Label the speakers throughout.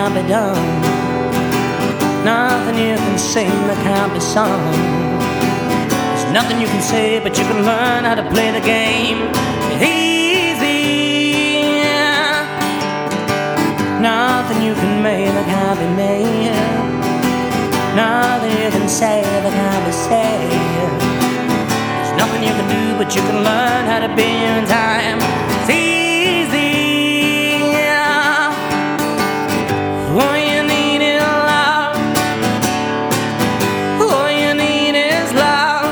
Speaker 1: can't be done. Nothing you can sing that can't be sung. There's nothing you can say, but you can learn how to play the game easy. Nothing you can make that can't be made. Nothing you can say that can't be said. There's nothing you can do, but you can learn how to be in time. It's easy. All you need is love. All you need is love.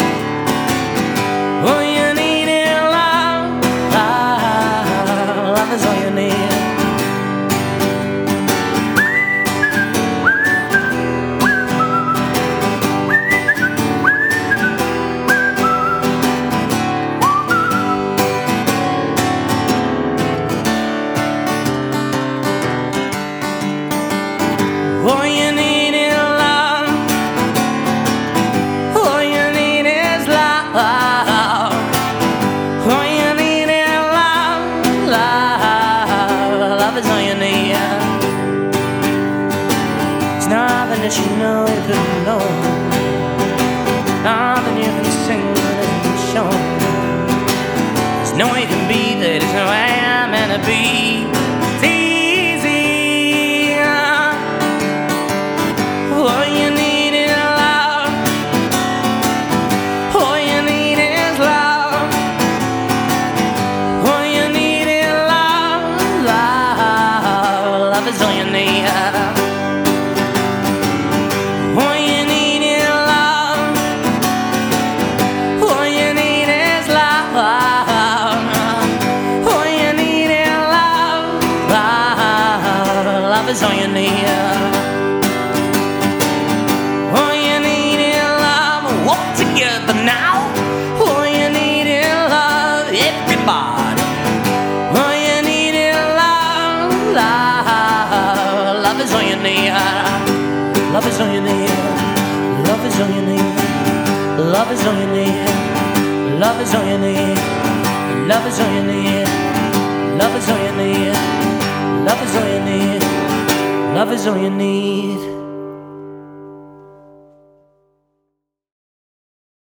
Speaker 1: All you need is love. Love is all you need. All you need is love. All you need is love. All you need is love. Love is all you need. There's nothing that you know you couldn't know. Nothing you can sing that isn't shown. There's no way you can be that there's no way I'm meant to be. All you need is love. All you need is love. All you need is love. Love is all you need. All you need is love. All you need is love. All you need is love. Love is all you need. Together now, all you need is love, everybody. All you need is love, love is all you need. Love is all you need. Love is all you need. Love is all you need. Love is all you need. Love is all you need. Love is all you need. Love is all you need. Love is all you need.